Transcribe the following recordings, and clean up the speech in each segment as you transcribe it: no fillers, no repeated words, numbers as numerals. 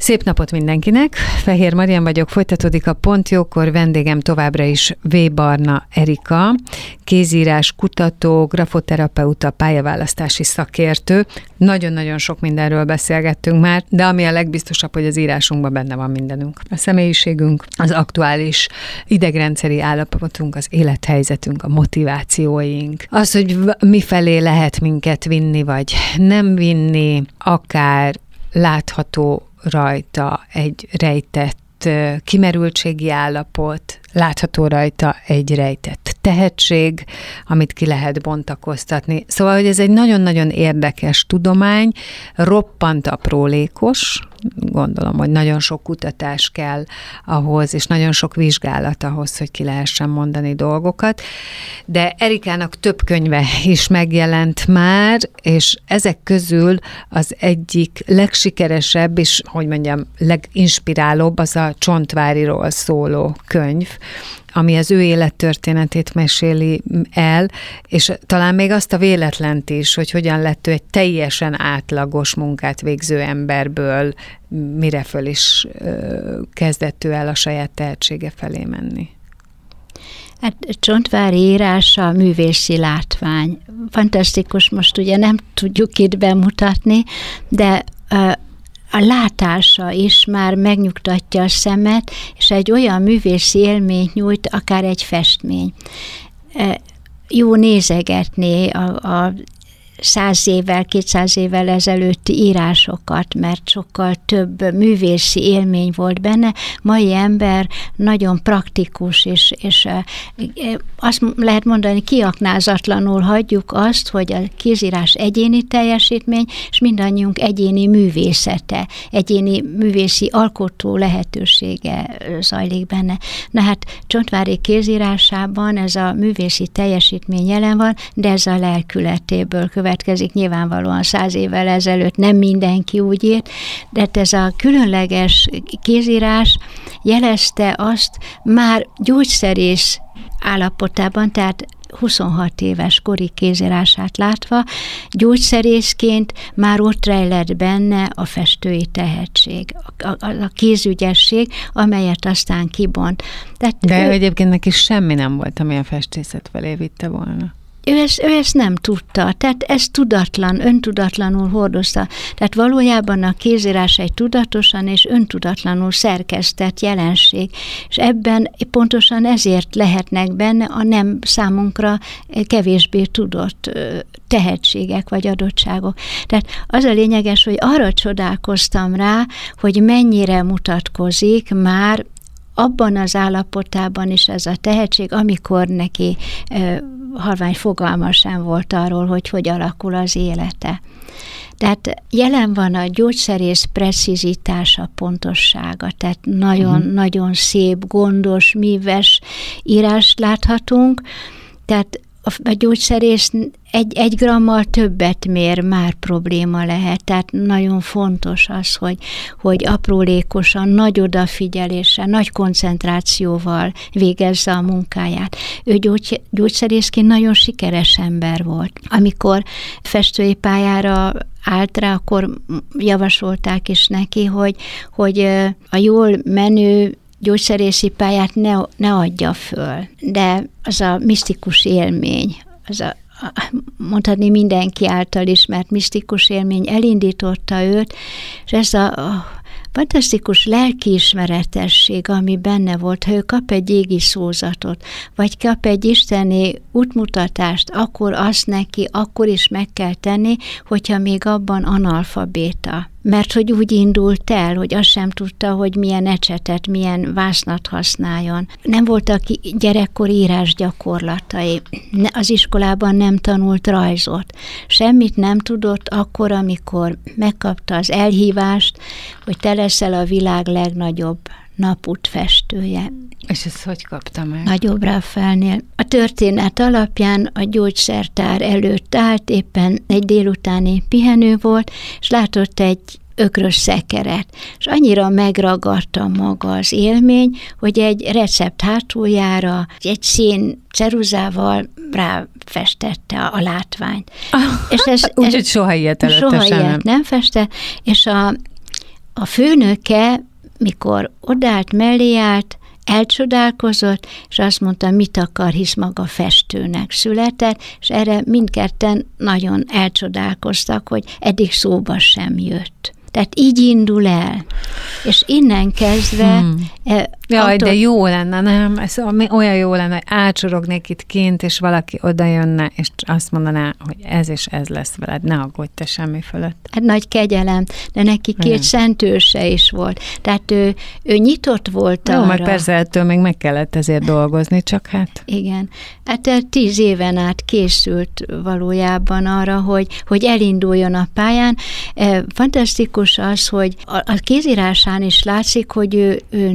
Szép napot mindenkinek! Fehér Marian vagyok, folytatódik a Pont Jókor, vendégem továbbra is V. Barna Erika, kézírás kutató, grafoterapeuta, pályaválasztási szakértő. Nagyon-nagyon sok mindenről beszélgettünk már, de ami a legbiztosabb, hogy az írásunkban benne van mindenünk. A személyiségünk, az aktuális idegrendszeri állapotunk, az élethelyzetünk, a motivációink, az, hogy mifelé lehet minket vinni, vagy nem vinni, akár látható rajta egy rejtett kimerültségi állapot, látható rajta egy rejtett tehetség, amit ki lehet bontakoztatni. Szóval, hogy ez egy nagyon-nagyon érdekes tudomány, roppant aprólékos, gondolom, hogy nagyon sok kutatás kell ahhoz, és nagyon sok vizsgálat ahhoz, hogy ki lehessen mondani dolgokat, de Erikának több könyve is megjelent már, és ezek közül az egyik legsikeresebb, és hogy mondjam, leginspirálóbb az a Csontváriról szóló könyv, ami az ő élettörténetét meséli el, és talán még azt a véletlent is, hogy hogyan lett ő egy teljesen átlagos munkát végző emberből, mire föl is kezdett ő el a saját tehetsége felé menni. Hát Csontvári írása művészi látvány. Fantasztikus, most ugye nem tudjuk itt bemutatni, de a látása is már megnyugtatja a szemet, és egy olyan művészi élményt nyújt, akár egy festmény. Jó nézegetni a 100 évvel, 200 évvel ezelőtti írásokat, mert sokkal több művészi élmény volt benne. Mai ember nagyon praktikus, és azt lehet mondani, kiaknázatlanul hagyjuk azt, hogy a kézírás egyéni teljesítmény, és mindannyiunk egyéni művészete, egyéni művészi alkotó lehetősége zajlik benne. Na hát Csontvári kézírásában ez a művészi teljesítmény jelen van, de ez a lelkületéből következik, nyilvánvalóan 100 évvel ezelőtt nem mindenki úgy írt, de ez a különleges kézírás jelezte azt már gyógyszerész állapotában, tehát 26 éves kori kézírását látva, gyógyszerészként már ott rejlett benne a festői tehetség, a kézügyesség, amelyet aztán kibont. De egyébként neki semmi nem volt, ami a festészet felé vitte volna. Ő ezt nem tudta, tehát ez öntudatlanul hordozta. Tehát valójában a kézírás egy tudatosan és öntudatlanul szerkesztett jelenség, és ebben pontosan ezért lehetnek benne a nem számunkra kevésbé tudott tehetségek vagy adottságok. Tehát az a lényeges, hogy arra csodálkoztam rá, hogy mennyire mutatkozik már abban az állapotában is ez a tehetség, amikor neki halvány fogalma sem volt arról, hogy alakul az élete. Tehát jelen van a gyógyszerész precizitása, pontossága, tehát nagyon szép, gondos, míves írást láthatunk, tehát a gyógyszerész egy grammal többet mér, már probléma lehet. Tehát nagyon fontos az, hogy aprólékosan, nagy odafigyeléssel, nagy koncentrációval végezze a munkáját. Ő gyógyszerészként nagyon sikeres ember volt. Amikor festői pályára állt rá, akkor javasolták is neki, hogy a jól menő gyógyszerészi pályát ne adja föl, de az a misztikus élmény, az mondhatni mindenki által ismert misztikus élmény elindította őt, és ez a fantasztikus lelkiismeretesség, ami benne volt, ha ő kap egy égi szózatot, vagy kap egy isteni útmutatást, akkor azt neki akkor is meg kell tenni, hogyha még abban analfabéta. Mert hogy úgy indult el, hogy azt sem tudta, hogy milyen ecsetet, milyen vásznat használjon. Nem voltak gyerekkori írásgyakorlatai. Az iskolában nem tanult rajzot. Semmit nem tudott akkor, amikor megkapta az elhívást, hogy te leszel a világ legnagyobb napútfestője. És ezt hogy kapta meg? Nagyobb Raffaelnél. A történet alapján a gyógyszertár előtt állt, éppen egy délutáni pihenő volt, és látott egy ökrös szekeret, és annyira megragadta maga az élmény, hogy egy recept hátuljára egy szín ceruzával ráfestette a látványt. Úgyhogy soha ilyet előtte nem festett, és a főnöke, mikor odállt, mellé állt, elcsodálkozott, és azt mondta, mit akar, hisz maga festőnek született, és erre mindketten nagyon elcsodálkoztak, hogy eddig szóba sem jött. Tehát így indul el. És innen kezdve... Jaj, de jó lenne, nem? Ez olyan jó lenne, hogy átsorognék itt kint, és valaki oda jönne, és azt mondaná, hogy ez és ez lesz veled, ne aggódj te semmi fölött. Hát nagy kegyelem, de neki 2 szentőse is volt. Tehát ő nyitott volt arra. Jó, meg persze ettől még meg kellett ezért dolgozni, csak hát... Igen. Hát 10 éven át készült valójában arra, hogy elinduljon a pályán. Fantasztikus az, hogy a kézírásán is látszik, hogy ő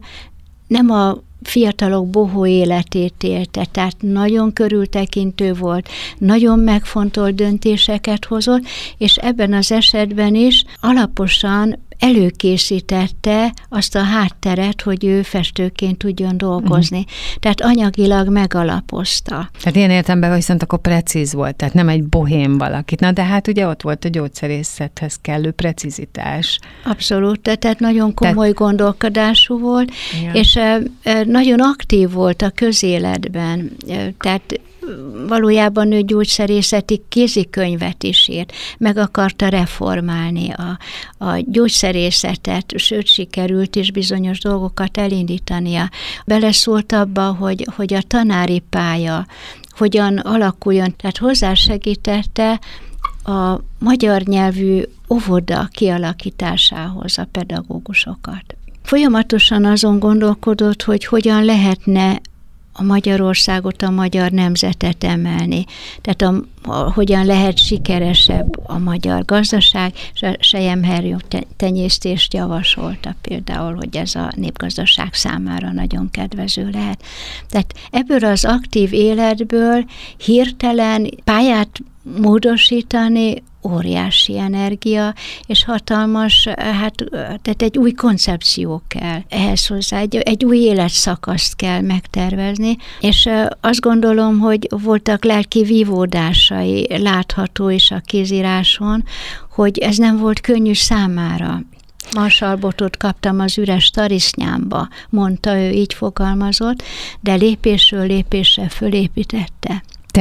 nem a fiatalok bohó életét élte, tehát nagyon körültekintő volt, nagyon megfontolt döntéseket hozott, és ebben az esetben is alaposan előkészítette azt a hátteret, hogy ő festőként tudjon dolgozni. Tehát anyagilag megalapozta. Tehát ilyen értelemben viszont akkor precíz volt, tehát nem egy bohém valakit. Na de hát ugye ott volt a gyógyszerészethez kellő precizitás. Abszolút, tehát nagyon komoly gondolkodású volt, igen. És nagyon aktív volt a közéletben. Tehát valójában ő gyógyszerészeti kézikönyvet is írt, meg akarta reformálni a gyógyszerészetet, sőt sikerült is bizonyos dolgokat elindítania. Beleszólt abba, hogy a tanári pálya hogyan alakuljon, tehát hozzásegítette a magyar nyelvű óvoda kialakításához a pedagógusokat. Folyamatosan azon gondolkodott, hogy hogyan lehetne a Magyarországot, a magyar nemzetet emelni. Tehát hogyan lehet sikeresebb a magyar gazdaság, és a selyemherjó tenyésztést javasolta például, hogy ez a népgazdaság számára nagyon kedvező lehet. Tehát ebből az aktív életből hirtelen pályát módosítani óriási energia, és hatalmas, tehát egy új koncepció kell ehhez hozzá, egy új életszakaszt kell megtervezni, és azt gondolom, hogy voltak lelki vívódásai látható is a kézíráson, hogy ez nem volt könnyű számára. Marsalbotot kaptam az üres tarisznyámba, mondta ő, így fogalmazott, de lépésről lépésre fölépítette.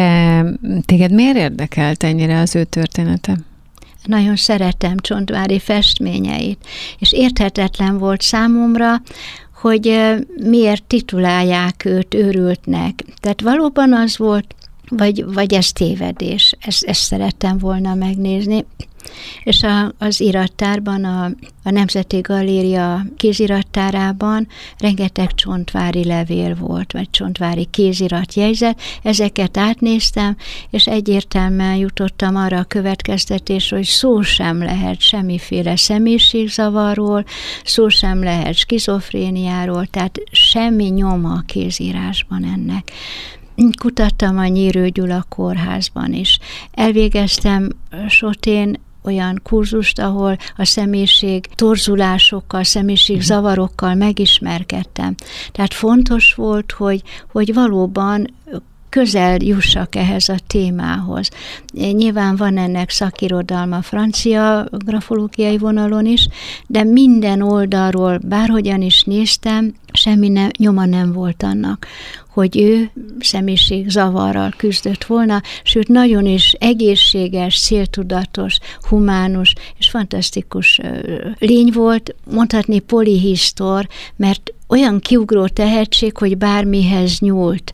Téged miért érdekelt ennyire az ő története? Nagyon szeretem Csontváry festményeit, és érthetetlen volt számomra, hogy miért titulálják őt őrültnek. Tehát valóban az volt, vagy ez tévedés, ezt szerettem volna megnézni. És az irattárban, a Nemzeti Galéria kézirattárában rengeteg csontvári levél volt, vagy csontvári kéziratjegyzet, ezeket átnéztem, és egyértelműen jutottam arra a következtetésre, hogy szó sem lehet semmiféle személyiségzavarról, szó sem lehet skizofréniáról, tehát semmi nyoma a kézírásban ennek. Kutattam a Nyírő Gyula kórházban is. Elvégeztem Sotén olyan kurzust, ahol a személyiség torzulásokkal, személyiségzavarokkal megismerkedtem. Tehát fontos volt, hogy valóban közel jussak ehhez a témához. Nyilván van ennek szakirodalma francia grafológiai vonalon is, de minden oldalról, bárhogyan is néztem, semmi nyoma nem volt annak, hogy ő személyiségzavarral küzdött volna, sőt nagyon is egészséges, céltudatos, humánus és fantasztikus lény volt, mondhatni polihisztor, mert olyan kiugró tehetség, hogy bármihez nyúlt,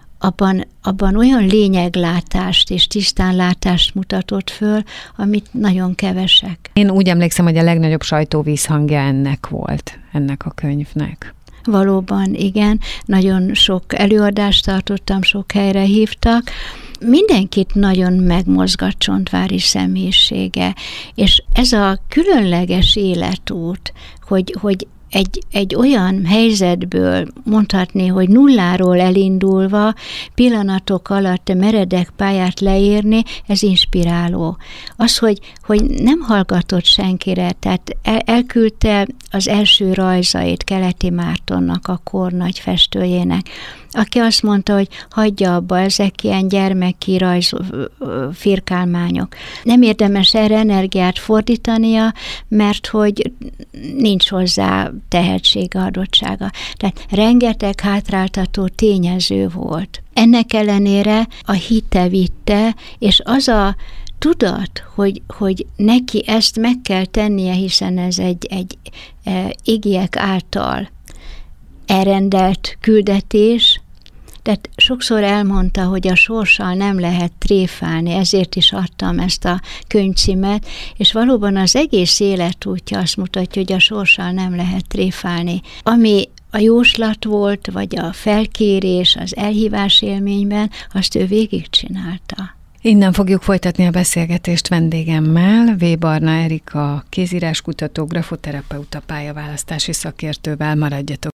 abban olyan lényeglátást és tisztánlátást mutatott föl, amit nagyon kevesek. Én úgy emlékszem, hogy a legnagyobb sajtóvízhangja ennek volt, ennek a könyvnek. Valóban, igen. Nagyon sok előadást tartottam, sok helyre hívtak. Mindenkit nagyon megmozgat Csontváry személyisége, és ez a különleges életút, hogy egy olyan helyzetből mondhatni, hogy nulláról elindulva pillanatok alatt meredek pályát leírni, ez inspiráló. Az, hogy nem hallgatott senkire, tehát elküldte az első rajzait Keleti Mártonnak, a kor nagy festőjének, aki azt mondta, hogy hagyja abba, ezek ilyen gyermeki firkálmányok. Nem érdemes erre energiát fordítania, mert hogy nincs hozzá tehetsége, adottsága. Tehát rengeteg hátráltató tényező volt. Ennek ellenére a hite vitte, és az a tudat, hogy neki ezt meg kell tennie, hiszen ez egy igiek által elrendelt küldetés, tehát sokszor elmondta, hogy a sorssal nem lehet tréfálni, ezért is adtam ezt a könyvcímet, és valóban az egész életútja azt mutatja, hogy a sorssal nem lehet tréfálni. Ami a jóslat volt, vagy a felkérés az elhívás élményben, azt ő végigcsinálta. Innen fogjuk folytatni a beszélgetést vendégemmel, V. Barna Erika kézíráskutató, grafoterapeuta, pályaválasztási szakértővel. Maradjatok